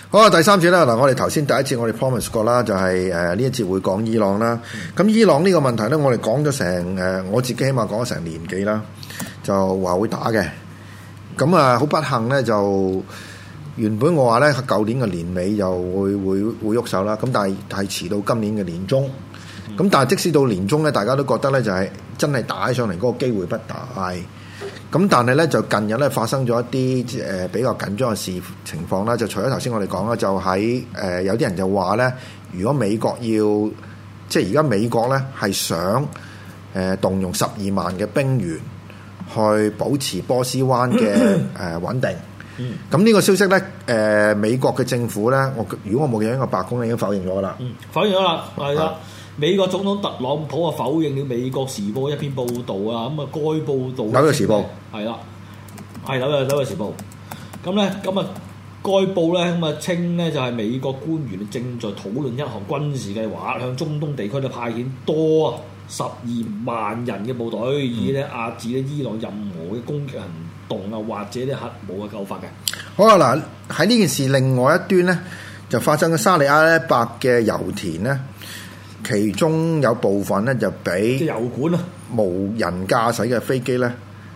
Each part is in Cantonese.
好啊，第三節啦，嗱，我哋頭先第一節我哋 promise 過啦，就係呢一節會講伊朗啦。咁伊朗呢個問題咧，我哋講咗成我自己起碼講咗成年幾啦，就話會打嘅。咁啊，好不幸咧，就原本我話咧，舊年嘅年尾就會喐手啦。咁但係遲到今年嘅年中。咁但係即使到年中咧，大家都覺得咧就係真係打起上嚟嗰個機會不大。咁但係咧就近日咧發生咗一啲比較緊張嘅情況啦，就除咗頭先我哋講啦，就喺有啲人就話咧，如果美國即係而家美國咧係想動用12萬嘅兵員去保持波斯灣嘅穩定。咁呢個消息咧美國嘅政府咧，如果我冇記錯，應該白宮已經否認咗噶啦。否認咗啦，係啦。 美國總統特朗普啊否認了美國時報一篇報導啊，咁啊該報導紐約時報係啦，係紐約時報。咁啊該報咧咁啊稱咧就係美國官員正在討論一項軍事計劃，向中東地區咧派遣多12萬人嘅部隊，以咧壓制咧伊朗任何嘅攻擊行動啊，或者啲核武嘅構法嘅。 好啊，嗱喺呢件事另外一端咧，就發生咗沙利阿拉伯嘅油田咧。其中有部分咧就俾油管啊無人駕駛嘅飛機咧，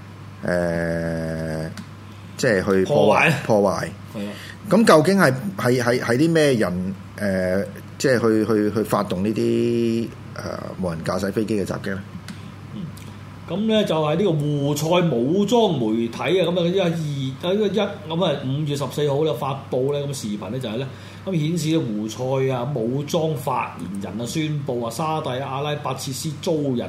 即係去破壞。係啊，咁究竟係啲咩人即係去發動呢啲無人駕駛飛機嘅襲擊咧？ 咁咧就係呢個胡塞武裝媒體啊，咁啊5月14號咧發布咧咁視頻咧就係咧。咁顯示咧胡塞啊武裝發言人啊宣布啊沙特阿拉伯設施遭人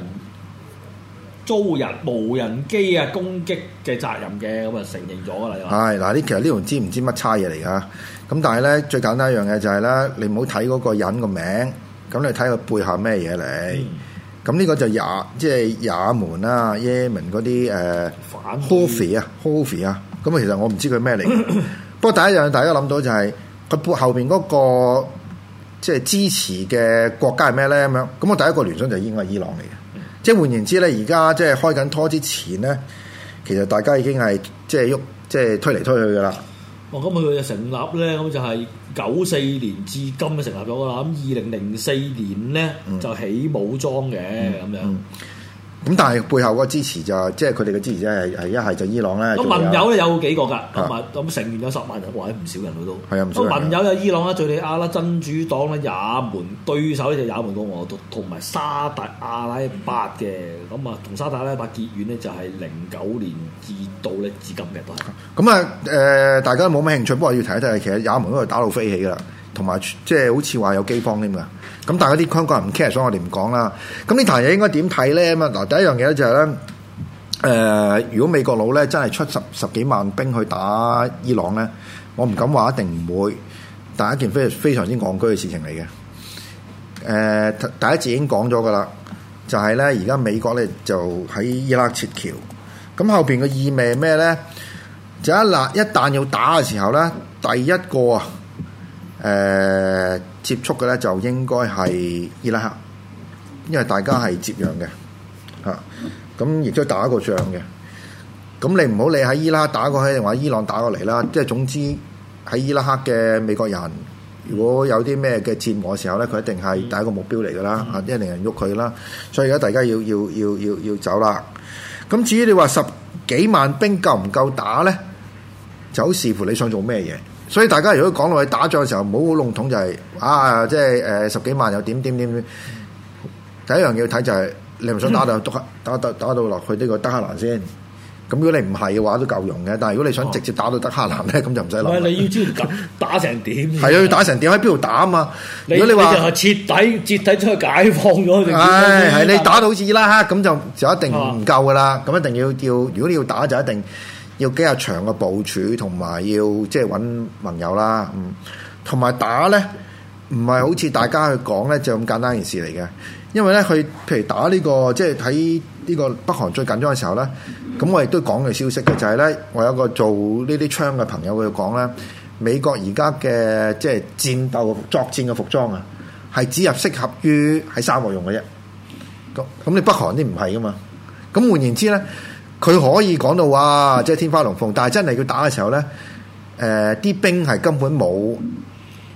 無人機啊攻擊嘅責任嘅，咁啊承認咗啦。 係嗱，其實呢度唔知乜差嘢嚟㗎。咁但係咧最簡單一樣嘢就係咧，你唔好睇嗰個人個名，咁你睇佢背後咩嘢嚟。咁呢個就也門啦、也門嗰啲Houthi 啊，咁啊其實我唔知佢咩嚟。不過第一樣大家諗到就係、佢背後邊嗰個即係支持嘅國家係咩咧？咁樣，咁我第一個聯想就應該係伊朗嚟嘅。即係換言之咧，而家即係開緊拖之前咧，其實大家已經係即係推嚟推去噶啦。 咁佢就成立咧，咁就係94年至今就成立咗啦。咁2004年咧就起武裝嘅咁樣。 咁但係背後嗰個支持就即係佢哋嘅支持者係一係就伊朗咧。 咁盟友咧有幾個㗎？咁成員有10萬人，或者唔少人佢都。係啊，唔少人。咁盟友有伊朗啦、敍利亞啦、真主黨啦、也門，對手咧就也門共和同埋沙特阿拉伯嘅。咁啊，同沙特阿拉伯結怨咧就係09年至到咧至今嘅都係。咁啊大家都冇乜興趣，不過要提一提，其實也門嗰度打到飛起㗎啦。同埋即係好似話有饑荒添㗎，咁但係啲香港人唔 care，所以我哋唔講啦。咁呢壇嘢應該點睇咧？咁啊嗱，第一樣嘢咧就係咧，如果美國佬咧真係出十幾萬兵去打伊朗咧，我唔敢話一定唔會，但係一件非常之戇居嘅事情嚟嘅。第一節已經講咗㗎啦，就係咧而家美國咧就喺伊拉克撤僑，咁後邊嘅意味係咩咧？就一旦要打嘅時候咧，第一個接觸嘅咧就應該係伊拉克，因為大家係接壤嘅嚇，咁亦都打過仗嘅。咁你唔好理喺伊拉克打過去定話伊朗打過嚟啦，即係總之喺伊拉克嘅美國人，如果有啲咩嘅戰磨嘅時候咧，佢一定係第一個目標嚟㗎啦，一定人喐佢啦。所以而家大家要走啦。咁至於你話10幾萬兵夠唔夠打咧，就好視乎你想做咩嘢。所以大家如果講落去打仗嘅時候，唔好好籠統就係即係10幾萬又點。第一樣要睇就係你唔想打到落去呢個德黑蘭先。咁如果你唔係嘅話都夠用嘅，但係如果你想直接打到德黑蘭咧，咁就唔使諗。 唔係你要知道打成點？ 係啊，要打成點喺邊度打啊嘛？如果你話係徹底將佢解放咗， 係你打到好似伊拉克咁就一定唔夠噶啦。咁一定要如果你要打就一定要幾日長嘅部署，同埋要即係揾盟友啦。同埋打咧唔係好似大家去講咧就咁簡單件事嚟嘅，因為咧佢譬如打呢個即係睇呢個北韓最緊張嘅時候咧，咁我亦都講嘅消息嘅就係咧，我有個做呢啲槍嘅朋友佢講咧，美國而家嘅即係戰鬥作戰嘅服裝啊，係只適合於喺沙漠用嘅啫。咁你北韓啲唔係噶嘛？咁換言之咧，佢可以講到話即係天花龍鳳，但係真係佢打嘅時候咧，啲兵係根本冇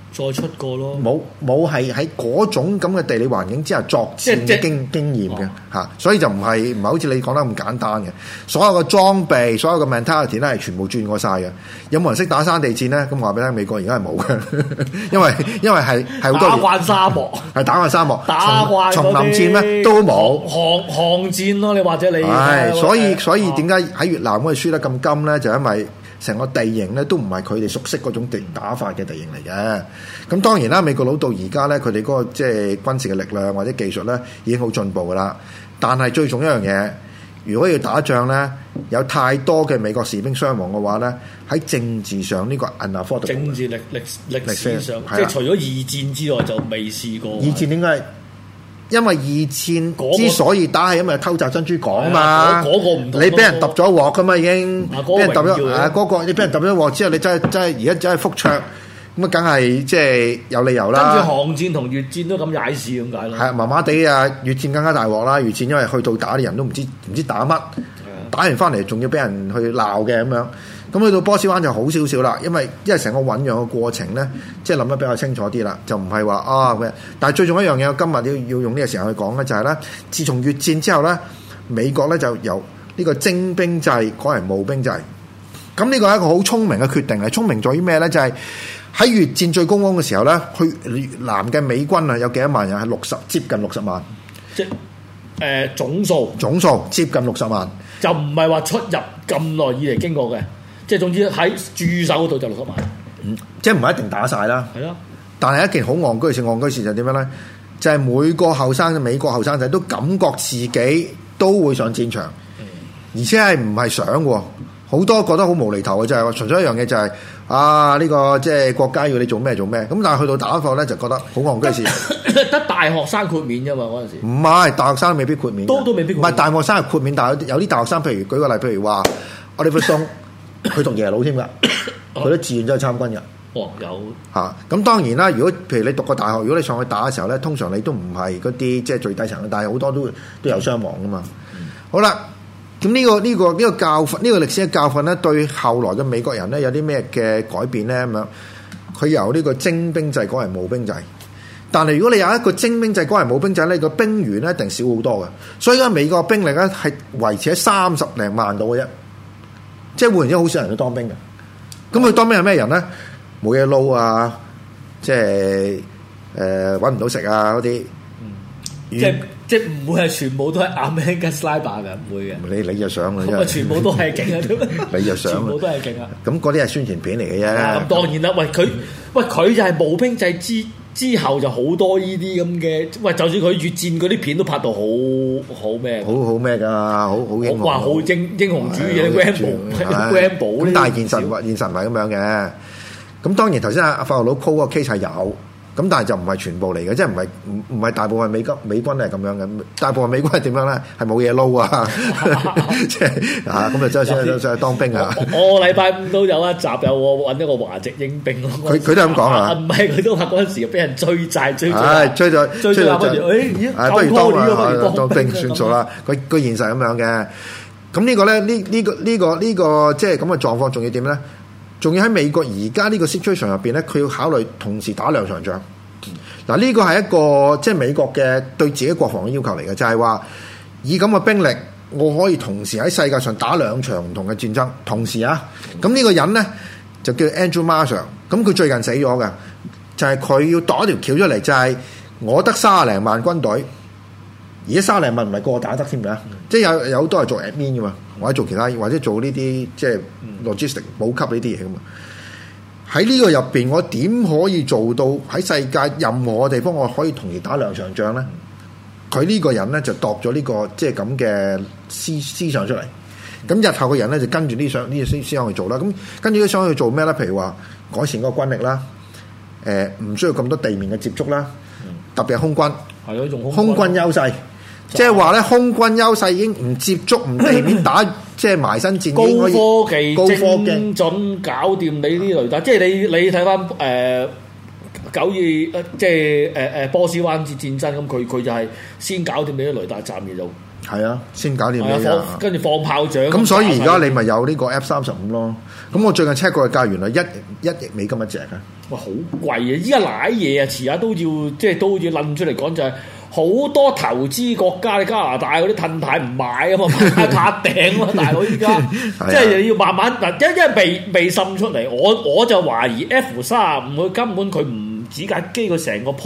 再出過咯。 冇係喺嗰種咁嘅地理環境之下作戰嘅經驗嘅嚇，所以就唔係好似你講得咁簡單嘅。所有嘅裝備、所有嘅 mentality 咧係全部轉過晒嘅。有冇人識打山地戰咧？咁話俾你聽，美國而家係冇嘅，因為係好多打慣沙漠， 係打慣沙漠， 打慣叢林戰咩都冇， 巷戰咯。你或者你係所以點解喺越南嗰度輸得咁金咧？就因為成個地形咧都唔係佢哋熟悉嗰種打法嘅地形嚟嘅。咁當然啦，美國佬到而家咧，佢哋嗰個即係軍事嘅力量或者技術咧已經好進步噶啦。但係最重要一樣嘢，如果要打仗咧，有太多嘅美國士兵傷亡嘅話咧，喺政治上呢個 unaffordable 政治歷史上，即係除咗二戰之外就未試過。 二戰點解？因為二戰之所以打係因為偷襲珍珠港啊嘛， 嗰個唔同， 你俾人揼咗鑊噶嘛已經，俾人揼咗嗰個你俾人揼咗鑊之後，你真係而家真係覆桌，咁啊梗係即係有理由啦。 跟住韓戰同越戰都咁踩屎咁解咯。 係麻麻地啊，越戰更加大鑊啦。越戰因為去到打啲人都唔知打乜，打完翻嚟仲要俾人去鬧嘅咁樣。咁去到波斯灣就好少少啦，因為成個醖釀嘅過程咧，即係諗得比較清楚啲啦，就唔係話啊咩。但係最重要一樣嘢，我今日要用呢個時間去講咧，就係咧，自從越戰之後咧，美國咧就由呢個徵兵制改為募兵制。咁呢個係一個好聰明嘅決定嚟，聰明在於咩咧？就係喺越戰最高峰嘅時候咧，去越南嘅美軍啊有幾多萬人？係接近60萬， 即係總數接近60萬， 就唔係話出入咁耐以嚟經過嘅。即係總之喺駐守嗰度就60萬， 即係唔係一定打晒啦。 係咯， 但係一件好戇居事，戇居事就點樣咧？就係每個後生美國後生仔都感覺自己都會上戰場，而且係唔係想喎？好多覺得好無厘頭嘅，就係話純粹一樣嘢就係呢個即係國家要你做咩做咩。咁但係去到打貨咧，就覺得好戇居事。 得大學生豁免啫嘛嗰陣時。唔係大學生未必豁免， 都未必豁免。 唔係大學生係豁免，但係有啲大學生，譬如舉個例，譬如話Oliver Stone。佢同爺佬添㗎，佢都自願走去參軍㗎。 哦，有嚇。咁當然啦，如果譬如你讀過大學，如果你上去打嘅時候咧，通常你都唔係嗰啲即係最低層嘅，但係好多都有傷亡㗎嘛。好啦，咁呢個教訓，呢個歷史嘅教訓咧，對後來嘅美國人咧有啲咩嘅改變咧咁樣？佢由呢個徵兵制改為募兵制，但係如果你有一個徵兵制改為募兵制咧，個兵員咧一定少好多嘅。所以而家美國兵力咧係維持喺30零萬度嘅啫。即係換言之，好少人去當兵嘅。咁佢當兵係咩人咧？冇嘢撈啊，即係揾唔到食啊嗰啲。 即係唔會係全部都係 American Sniper 嘅，唔會嘅。 你就想啦， 咁啊，全部都係勁啊！ 你就想，全部都係勁啊！ 咁嗰啲係宣傳片嚟嘅啫。 咁當然啦，佢就係募兵制之後就好多呢啲咁嘅，就算佢越戰嗰啲片都拍到好咩？ 好咩㗎？好英雄。 哇！好英雄主義嘅 Rambo 咁但係現實唔係咁樣嘅。咁當然頭先阿法學佬 call 個 case 係有，咁但係就唔係全部嚟嘅，即係唔係大部分美軍係咁樣嘅。大部分美軍係點樣咧？係冇嘢撈啊！即係咁就真係當兵啊！ 我禮拜五都有一集有我揾一個華籍英兵， 佢都咁講啊！ 唔係佢都話嗰陣時俾人追債追咗，不如當兵算數啦。佢現實咁樣嘅。咁呢個咧呢個即係咁嘅狀況，仲要點咧？仲要喺美國而家呢個 situation 入邊咧，佢要考慮同時打2場仗。嗱，呢個係一個即係美國嘅對自己國防嘅要求嚟嘅，就係話以咁嘅兵力，我可以同時喺世界上打2場唔同嘅戰爭，同時啊。咁呢個人咧就叫 Andrew Marshall，咁佢最近死咗嘅，就係佢要度一條橋出嚟，就係我得30零萬軍隊，而家30零萬唔係個個打得添㗎，即係有好多係做 admin 㗎嘛。或者做其他，或者做呢啲即係 logistic 補給呢啲嘢噶嘛？喺呢個入邊，我點可以做到喺世界任何地方我可以同時打2場仗咧？佢呢個人咧就度咗呢個即係咁嘅思想出嚟。咁日後嘅人咧就跟住呢啲思想去做啦。咁跟住啲想去做咩咧？譬如話改善嗰個軍力啦，唔需要咁多地面嘅接觸啦，特別係空軍， 係咯，用空軍優勢。即係話咧，空軍優勢已經唔接觸、唔地面打，即係埋身戰， 高科技、精準搞掂你啲雷達。即係你睇翻9·2，即係波斯灣戰爭咁，佢就係先搞掂你啲雷達站，然後係啊，先搞掂你啊， 跟住放炮仗。 咁所以而家你咪有呢個 F-35咯。咁我最近 check 過嘅價原來1億美金一隻啊！ 哇，好貴啊！依家瀨嘢啊，遲下都要即係都要撚出嚟講就係、是。好多投資國家，你加拿大嗰啲褪太唔買啊嘛，買塔頂啊，大佬依家即係要慢慢嗱，因為未滲出嚟，我就懷疑 F-35佢根本佢唔止架機，佢成個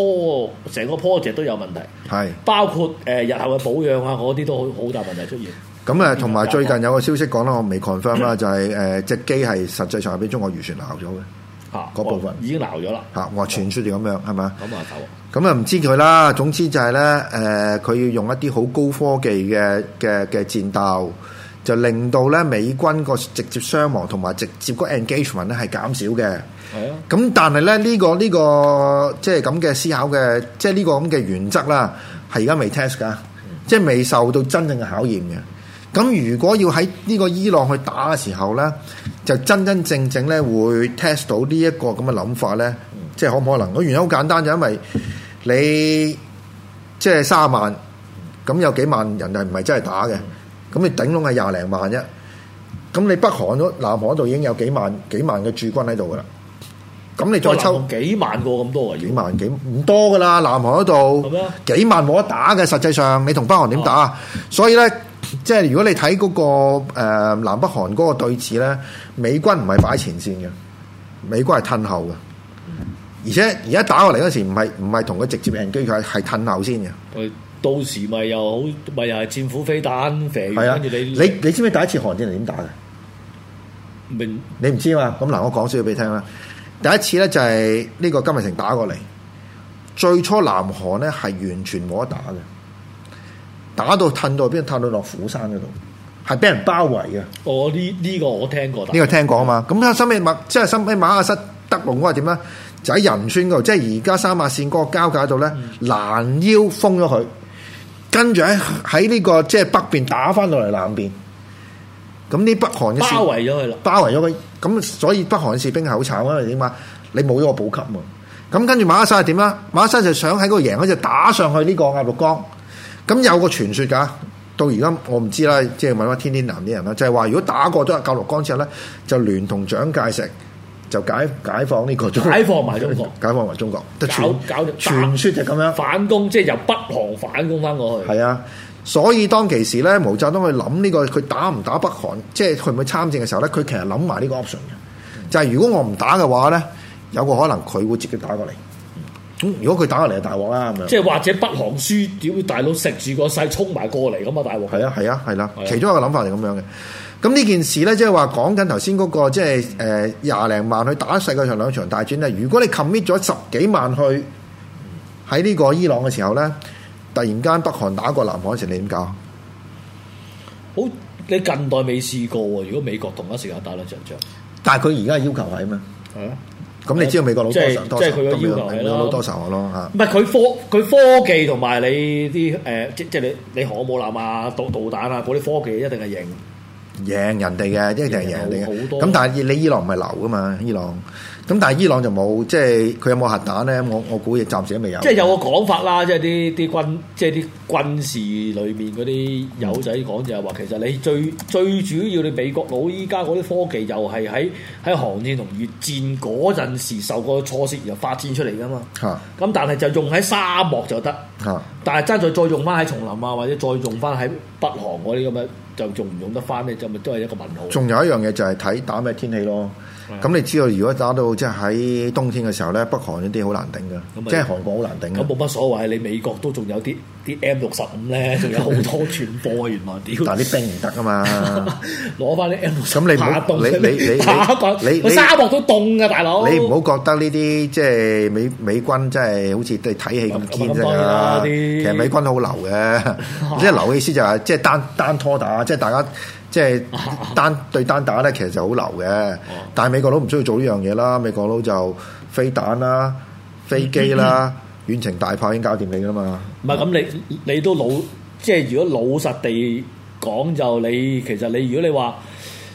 project 都有問題，係包括日後嘅保養啊嗰啲都好大問題出現。 咁啊，同埋最近有個消息講啦，我未 confirm 啦，就係隻機係實際上係俾中國漁船鬧咗嘅。嗰部分已經鬧咗啦， 話傳説就咁樣係咪？ 咁啊唔知佢啦。總之就係咧，佢要用一啲好高科技嘅戰鬥，就令到咧美軍個直接傷亡同埋直接個 engagement 咧係減少嘅。係啊。咁但係咧呢個即係咁嘅思考嘅，即係呢個咁嘅原則啦，係而家未 test 㗎，即係未受到真正嘅考驗嘅。咁如果要喺呢個伊朗去打嘅時候咧，就真正咧會 test 到呢一個咁嘅諗法咧，即係可唔可能？個原因好簡單，就因為你即係30萬，咁有幾萬人係唔係真係打嘅？咁你頂籠係20零萬啫。咁你北韓嗰南韓度已經有幾萬嘅駐軍喺度噶啦。咁你再抽幾萬個咁多啊？ 幾萬幾唔多噶啦，南韓嗰度幾萬冇得打嘅。實際上你同北韓點打？所以咧。即係如果你睇嗰個南北韓嗰個對峙咧，美軍唔係擺前線嘅，美軍係褪後嘅，而且而家打過嚟嗰時唔係同佢直接贏機，佢係褪後先嘅。 到時咪又係戰斧飛彈射完，跟住你知唔知第一次韓戰係點打嘅？你唔知嘛？咁嗱，我講少少俾你聽啦。第一次咧就係呢個金日成打過嚟，最初南韓咧係完全冇得打嘅。打到褪到邊？褪到落釜山嗰度，係俾人包圍嘅。 呢個我聽過。 呢個聽過啊嘛。咁收尾馬亞瑟德隆嗰個點咧？就喺仁川嗰度，即係而家三亞線嗰個交界度咧，攔腰封咗佢，跟住喺呢個即係北邊打翻到嚟南邊。咁啲北韓嘅包圍咗佢啦， 包圍咗佢。咁所以北韓士兵係好慘，因為點啊？你冇咗個補給嘛。咁跟住馬亞瑟係點啦？馬亞瑟就想喺嗰度贏，就打上去呢個鴨綠江。咁有個傳說㗎，到而家我唔知啦，即係問翻天天南啲人啦，就係話如果打過咗鴨綠江之後咧，就聯同蔣介石就解放呢個中國， 解放埋中國， 解放埋中國。 傳說就咁樣反攻，即係由北韓反攻翻過去。 係啊，所以當其時咧，毛澤東去諗呢個佢打唔打北韓，即係佢唔去參戰嘅時候咧，佢其實諗埋呢個 option 嘅，就係如果我唔打嘅話咧，有個可能佢會直接打過嚟。如果佢打過嚟就大鑊啦，咁樣。即係或者北韓輸，屌大佬食住個勢衝埋過嚟咁啊，大鑊。 係啦，其中一個諗法係咁樣嘅。咁呢件事咧，即係話講緊頭先嗰個，即係20零萬去打世界上2場大戰咧。如果你 commit 咗10幾萬去喺呢個伊朗嘅時候咧，突然間北韓打過南韓時，你點搞？ 好，你近代未試過喎。如果美國同一時間打兩場仗， 但係佢而家要求係咩？係啊。咁你知道美國佬多仇，即係佢嘅要求係咯，多仇咯嚇。 唔係佢科技同埋你啲即係你航母艦啊、導彈啊嗰啲科技一定係贏人哋嘅，一定係贏人哋嘅。咁但係你伊朗唔係流噶嘛？伊朗咁，但係伊朗就冇，即係佢有冇核彈咧？我估亦暫時都未有。 即係有個講法啦，即係啲軍事裏面嗰啲友仔講就係話，其實你最主要你美國佬依家嗰啲科技又係喺韓戰同越戰嗰陣時受過挫折而發展出嚟噶嘛。咁但係就用喺沙漠就得。但係真再用翻喺叢林啊，或者再用翻喺北韓嗰啲咁樣，就用唔用得翻咧？就咪都係一個問號。仲有一樣嘢就係睇打咩天氣咯。咁你知道，如果打到即係喺冬天嘅時候咧，北韓呢啲好難頂㗎，即係韓國好難頂。咁冇乜所謂，你美國都仲有啲 M65咧，仲有好多存貨原來屌。但係啲兵唔得啊嘛，攞翻啲 M65。咁你唔好你沙漠都凍㗎，大佬。你唔好覺得呢啲即係美軍真係好似對睇戲咁堅啫。其實美軍好流嘅，即係流嘅意思就係即係單拖打，即係大家。即係單對單打咧，其實就好流嘅。但係美國佬唔需要做呢樣嘢啦，美國佬就飛彈啦、飛機啦、遠程大炮已經搞掂你㗎嘛。唔係咁，你都老，即係如果老實地講，就其實你如果你話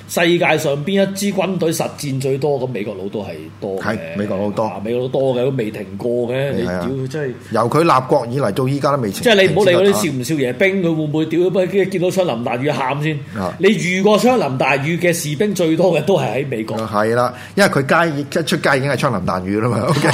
世界上邊一支軍隊實戰最多，咁美國佬都係多嘅。 係美國佬多， 美國佬多嘅都未停過嘅。你係啊屌真係由佢立國以嚟到依家都未停。 即係你唔好理嗰啲少唔少爺兵，佢會唔會屌？不見到槍林彈雨喊先。 啊你遇過槍林彈雨嘅士兵最多嘅都係喺美國。 係啦，因為佢一出街已經係槍林彈雨啦嘛。OK，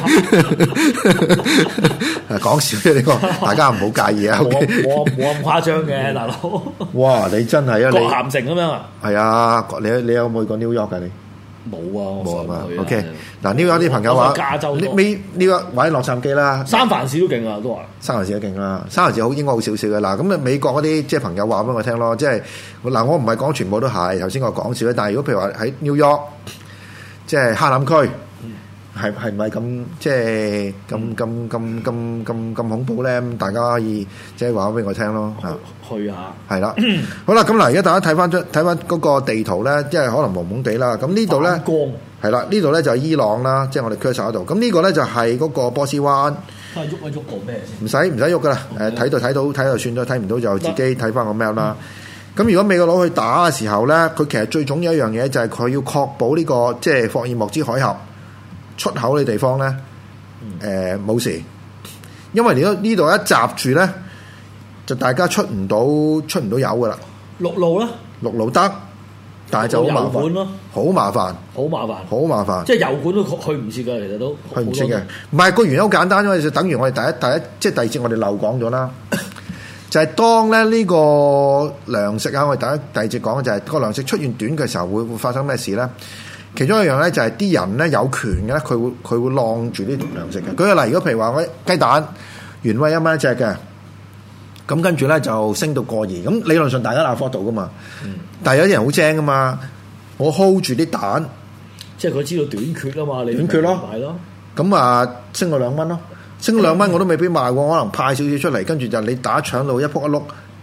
講笑啫呢個，大家唔好介意啊。OK， 冇咁誇張嘅大佬。 哇！你真係啊， 葛咸城咁樣啊？ 係啊，你有冇去過 New York 㗎你？ 冇啊， 冇啊嘛。 我 OK，嗱 New York 啲朋友話， 加州多 New York 或者洛杉磯啦， 三藩市都勁啊，都話。 三藩市都勁啦，三藩市應該好少少嘅。嗱，咁啊美國嗰啲即係朋友話俾我聽咯，即係嗱我唔係講全部都係，頭先我講笑咧，但係如果譬如話喺 New York，即係哈林區，係唔係咁即係咁恐怖咧？咁大家可以即係話俾我聽咯嚇。 去下係啦，好啦，咁嗱，而家大家睇翻嗰個地圖咧，即係可能朦朦地啦。咁呢度咧係啦，呢度咧就係伊朗啦，即係我哋 cursor 嗰度。咁呢個咧就係嗰個波斯灣。 喐一喐個咩先？ 唔使喐噶啦，睇就算咗，睇唔到就自己睇翻個 map 啦。咁如果美國佬去打嘅時候咧，佢其實最重要一樣嘢就係佢要確保呢個即係霍爾木茲海峽出口嘅地方咧，冇事。因為如果呢度一閘住咧，就大家出唔到油噶啦。 陸路咧？ 陸路得，但係就好麻煩咯，好麻煩。好麻煩， 即係油管都去唔切㗎，其實都去唔切嘅。唔係個原因好簡單，因為就等於我哋第一即係第二節我哋漏講咗啦。就係當咧呢個糧食啊，我哋第二節講嘅就係個糧食出現短嘅時候會發生咩事咧？其中一樣咧就係啲人咧有權嘅咧，佢會晾住啲糧食嘅。舉個例，如果譬如話我雞蛋原位1蚊一隻嘅，咁跟住咧就升到過2，咁理論上大家 afford 到噶嘛。但係有啲人好精噶嘛，我 hold 住啲蛋。 即係佢知道短缺啊嘛，你短缺咯， 係咯。 咁啊，升個2蚊咯，升個2蚊我都未必賣喎，可能派少少出嚟，跟住就你打搶到一仆一碌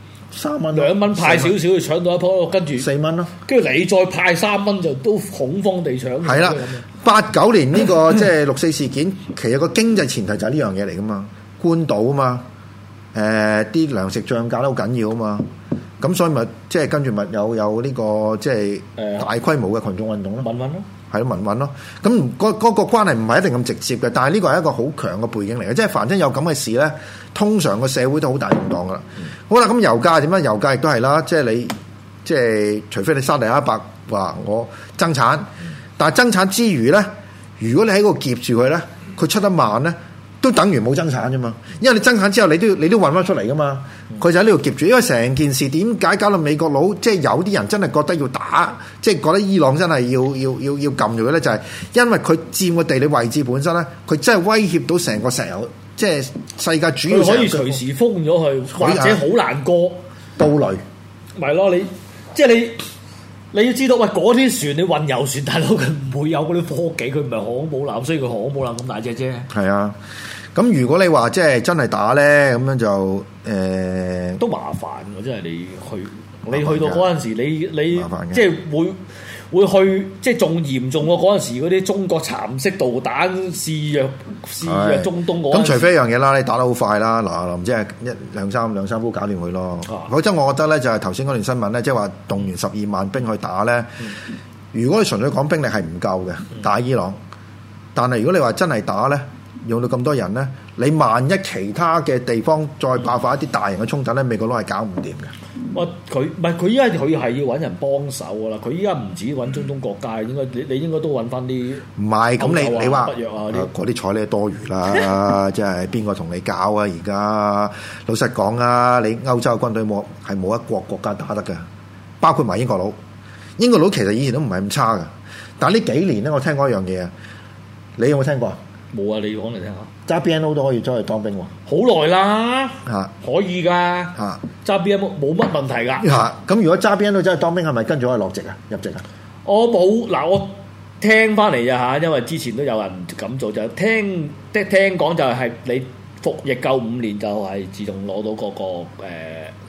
3蚊 ，2蚊派少少，搶到一仆，跟住 4蚊咯， 跟住你再派3蚊就都恐慌地搶。 係啦，89年呢個即係6.4事件，其實個經濟前提就係呢樣嘢嚟噶嘛，官倒啊嘛，啲糧食漲價都好緊要啊嘛。咁所以咪即係跟住咪有呢個即係大規模嘅群眾運動咯， 民運咯， 係咯民運咯。咁嗰個關係唔係一定咁直接嘅，但係呢個係一個好強嘅背景嚟嘅。即係凡真有咁嘅事咧，通常個社會都好大動盪噶啦。好啦，咁油價點樣？油價亦都係啦，即係你即係除非你沙地阿拉伯話我增產，但係增產之餘咧，如果你喺嗰度夾住佢咧，佢出得慢咧，都等於冇增產啫嘛，因為你增產之後你都運翻出嚟噶嘛，佢就喺呢度夾住。因為成件事點解搞到美國佬即係有啲人真係覺得要打，即係覺得伊朗真係要撳住佢咧，就係因為佢佔個地理位置本身咧，佢真係威脅到成個石油，即係世界主要佢可以隨時封咗佢，或者好難過布雷。 咪咯，你即係你要知道，喂嗰啲船你運油船，大佬佢唔會有嗰啲科技，佢唔係航空母艦，所以佢航空母艦咁大隻啫。係啊。咁如果你話即係真係打咧，咁樣就都麻煩喎！即係你去到嗰陣時，你即係會去，即係仲嚴重過嗰陣時嗰啲中國蠶式導彈肆虐中東嗰陣時。 咁除非一樣嘢啦，你打得好快啦，嗱，即係兩三鋪搞掂佢咯。否則我覺得咧就係頭先嗰段新聞咧，即係話動員12萬兵去打咧。如果你純粹講兵力係唔夠嘅，打伊朗，但係如果你話真係打咧，用到咁多人咧，你萬一其他嘅地方再爆發一啲大型嘅衝突咧，美國佬係搞唔掂嘅。 佢依家佢係要揾人幫手噶啦，佢依家唔止揾中東國家，應該你應該都揾翻啲。唔係咁你話嗰啲彩呢多餘啦，即係邊個同你搞啊？而家老實講啊，你歐洲軍隊冇一個國家打得㗎，包括埋英國佬。英國佬其實以前都唔係咁差㗎，但係呢幾年咧，我聽過一樣嘢啊，你有冇聽過？冇啊！你講嚟聽下。揸 BNO 都可以出去當兵喎。好耐啦，可以㗎。揸 BNO 冇乜問題㗎。咁如果揸 BNO 真係當兵，係咪跟住可以落籍啊？入籍啊？我冇嗱，我聽翻嚟咋嚇，因為之前都有人咁做，就聽講就係你服役夠5年就係自動攞到嗰個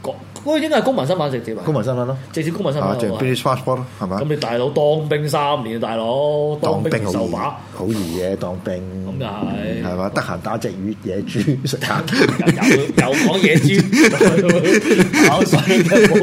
嗰個應該係公民身份直接啊， 公民身份咯， 直接公民身份即係 British passport 咯，係嘛？ 咁你大佬當兵3年，大佬當兵好易， 受把， 好易嘅當兵。 咁又係嘛？得閒打隻魚野豬食下， 又講野豬，口水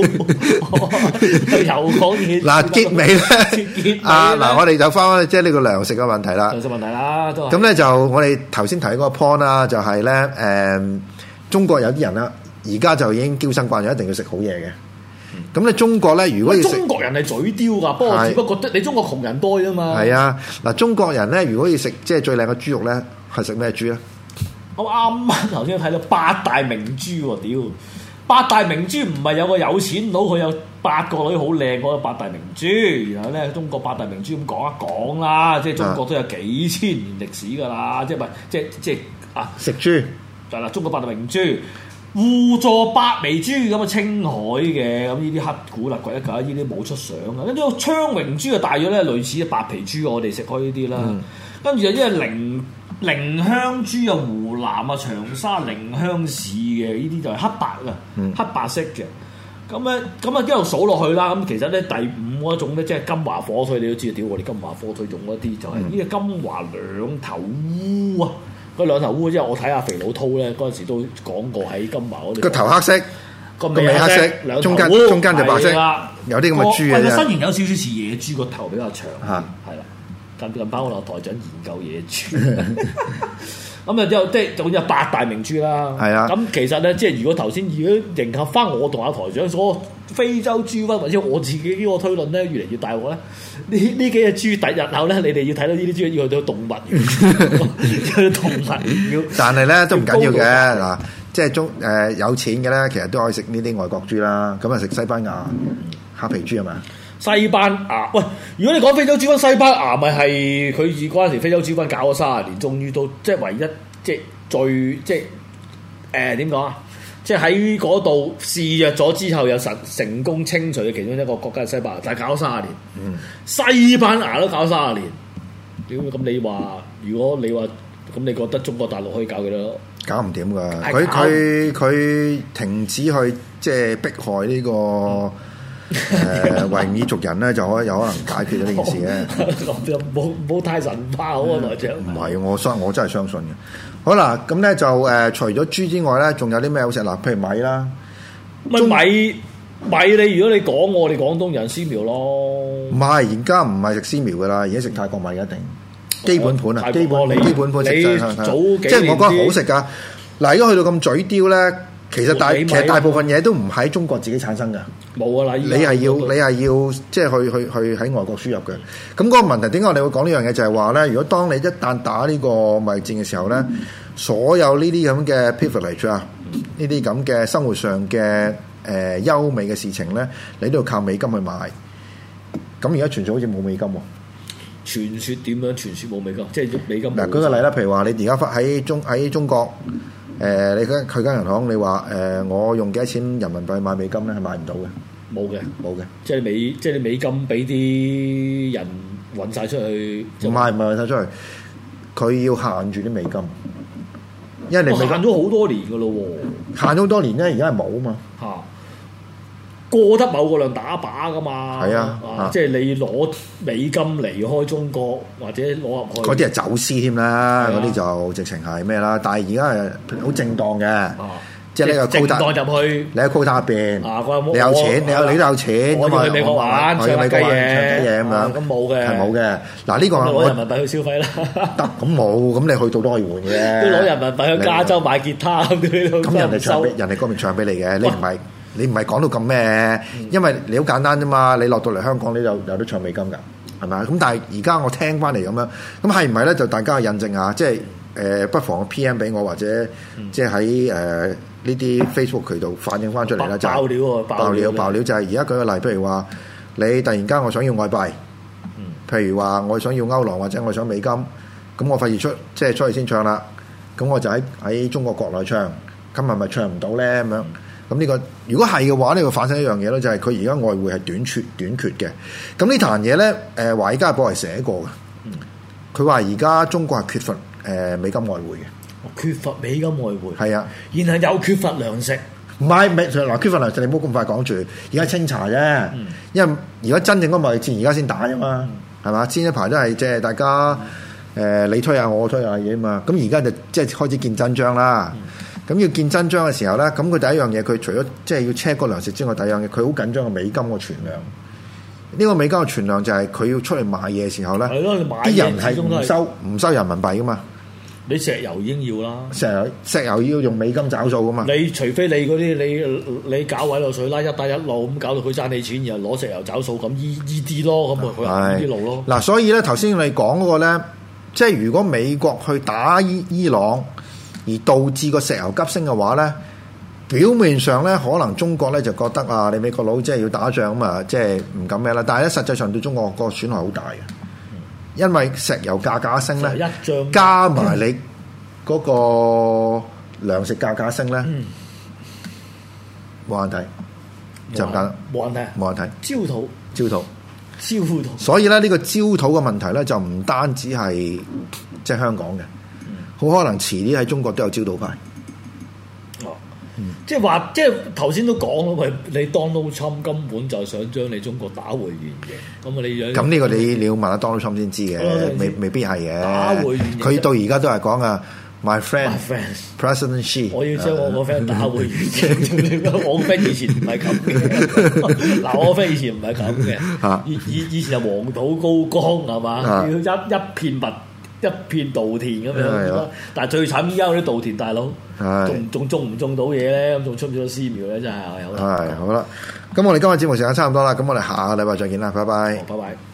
又講野豬。 嗱結尾咧，嗱我哋就翻即係呢個糧食嘅問題啦。 糧食問題啦，都係。 咁咧就我哋頭先提嗰個 point 啦，就係咧中國有啲人啦，而家就已經嬌生慣養，一定要食好嘢嘅。咁你中國咧，如果要食， 中國人係嘴刁㗎，不過只不過你中國窮人多啫嘛。 係啊，嗱中國人咧，如果要食即係最靚嘅豬肉咧，係食咩豬咧？ 我啱啱頭先睇到8大名豬喎，屌！8大名豬唔係有個有錢佬，佢有8個女好靚嗰個8大名豬，然後咧中國8大名豬咁講一講啦，即係中國都有幾千年歷史㗎啦，即係唔係即係啊食豬係啦，中國8大名豬。互助百眉豬咁啊，青海嘅咁呢啲黑古勒鬼一嚿，呢啲冇出相啊。跟住個昌榮豬啊，大約咧類似白皮豬，我哋食開呢啲啦。跟住有啲係寧鄉豬啊，湖南啊長沙寧鄉市嘅呢啲就係黑白啊，黑白色嘅。咁啊一路數落去啦。咁其實咧第5嗰種咧，即係金華火腿，你都知道，屌我哋金華火腿用嗰啲就係呢個金華兩頭烏啊。嗰兩頭烏，因為我睇下肥佬濤咧嗰陣時都講過喺金華嗰度。個頭黑色，個尾黑色，中間就白色，有啲咁嘅豬嘅。身形有少少似野豬，個頭比較長，係啦。近排我同台長研究野豬，咁啊之後即係總之8大名豬啦。係啊。咁其實咧，即係如果頭先如果迎合翻我同阿台長所非洲豬瘟或者我自己呢個推論咧，越嚟越大鑊咧。呢幾隻豬日後咧，你哋要睇到呢啲豬要去到動物園，去到動物園。但係咧都唔緊要嘅嗱，即係有錢嘅咧，其實都可以食呢啲外國豬啦。咁啊食西班牙黑皮豬係嘛？西班牙喂，如果你講非洲豬瘟，西班牙咪係佢嗰陣時非洲豬瘟搞咗30年，終於到即係唯一即係最即係點講啊？即係喺嗰度肆虐咗之後，又成功清除嘅其中一個國家係西班牙，但係搞咗30年。西班牙都搞30年。屌咁你話，如果你話咁，你覺得中國大陸可以搞幾多？搞唔掂㗎。佢停止去即係迫害呢個維吾爾族人咧，就有可能解決咗呢件事嘅。冇太神化好啊，台長。唔係，我真係相信嘅。好啦，咁咧就除咗豬之外咧，仲有啲咩好食嗱？譬如米啦，米你如果你講我哋廣東人絲苗咯，唔係而家唔係食絲苗噶啦，而家食泰國米一定基本盤啊，基本盤食即係我覺得好食噶。嗱，如果去到咁嘴刁咧，其實大部分嘢都唔喺中國自己產生噶，冇啊啦！你係要即係去喺外國輸入嘅。咁嗰個問題點解我哋會講呢樣嘢？就係話咧，如果當你一旦打呢個貿易戰嘅時候咧，所有呢啲咁嘅 privilege 啊，呢啲咁嘅生活上嘅優美嘅事情咧，你都要靠美金去買。咁而家傳說好似冇美金喎。傳說點樣？傳說冇美金，即係美金。嗱，舉個例啦，譬如話你而家喺中國。你去間銀行，你話我用幾多錢人民幣買美金咧，係買唔到嘅，冇嘅，即係你美金俾啲人運晒出去，唔係運晒出去，佢要限住啲美金，因為你限咗好多年噶咯喎，限咗好多年咧，而家係冇啊嘛嚇。過得某個量打靶噶嘛，係啊，即係你攞美金離開中國或者攞入去，嗰啲係走私添啦，嗰啲就直情係咩啦？但係而家係好正當嘅，即係呢個正當入去，你喺 quota 入邊，你有錢，你都有錢，我要去美國玩，我要美國玩唱雞嘢咁樣，咁冇嘅，係冇嘅。嗱呢個攞人民幣去消費啦，得咁冇，咁你去到都可以換嘅，都攞人民幣去加州買吉他咁人哋唱俾人哋嗰邊唱俾你嘅，你唔係講到咁咩？因為你好簡單啫嘛，你落到嚟香港，你有得唱美金㗎，係咪？咁但係而家我聽翻嚟咁樣，咁係唔係咧？就大家印證下，即係不妨 PM 俾我，或者即係喺呢啲 Facebook 渠道反映翻出嚟啦。就爆料喎！爆料就係而家舉個例，譬如話你突然間我想要外幣，譬如話我想要歐羅或者我想美金，咁我費事出去先唱啦。咁我就喺中國國內唱，咁係咪唱唔到咧？咁樣？咁呢個如果係嘅話，呢個反映一樣嘢咯，就係佢而家外匯係短缺嘅。咁呢壇嘢咧，華爾街日報係寫過嘅。佢話而家中國係缺乏美金外匯嘅，缺乏美金外匯係啊，然後又缺乏糧食， 唔係嗱，Kevin你唔好咁快講住，而家清查啫。因為如果真正嗰貿易戰而家先打啫嘛，係嘛？先一排都係即係大家你推下我推下嘢啊嘛。咁而家就即係開始見真章啦。咁要見真章嘅時候咧，咁佢第一樣嘢佢除咗即係要 check 個糧食之外，第二樣嘢佢好緊張個美金個存量。呢個美金嘅存量就係佢要出嚟買嘢嘅時候咧，啲人係唔收人民幣噶嘛。 你石油已經要啦， 石油要用美金找數噶嘛。 你除非你嗰啲你搞委內瑞拉一帶一路咁搞到佢爭你錢，然後攞石油找數咁依啲咯，咁咪佢行呢啲路咯。嗱， 所以咧頭先我哋講嗰個咧，即係如果美國去打伊朗，而導致個石油急升嘅話咧，表面上咧可能中國咧就覺得啊，你美國佬即係要打仗咁啊，即係唔敢咩啦。但係咧實際上對中國個損害好大嘅，因為石油價格升咧，加埋你嗰個糧食價格升咧，冇問題，就咁簡單， 冇問題， 冇問題，焦土。所以咧呢個焦土嘅問題咧就唔單止係即係香港嘅。好可能遲啲喺中國都有焦土派。 即係話，即係頭先都講咯，你 Donald Trump 根本就想將你中國打回原形。咁啊， 咁呢個你要問下 Donald Trump 先知嘅，未必係嘅。打回原形，佢到而家都係講啊 ，My friend President Xi， 我要將我個 friend 打回原形。我個 friend 以前唔係咁嘅。嗱，我個 friend 以前唔係咁嘅。以前就黃土高崗係嘛，要一片稻田咁樣，但係最慘依家嗰啲稻田大佬，仲種唔種到嘢咧？咁仲出唔出到絲苗咧？真係有。 係好啦，咁我哋今日節目時間差唔多啦，咁我哋下個禮拜再見啦，拜拜。 拜拜。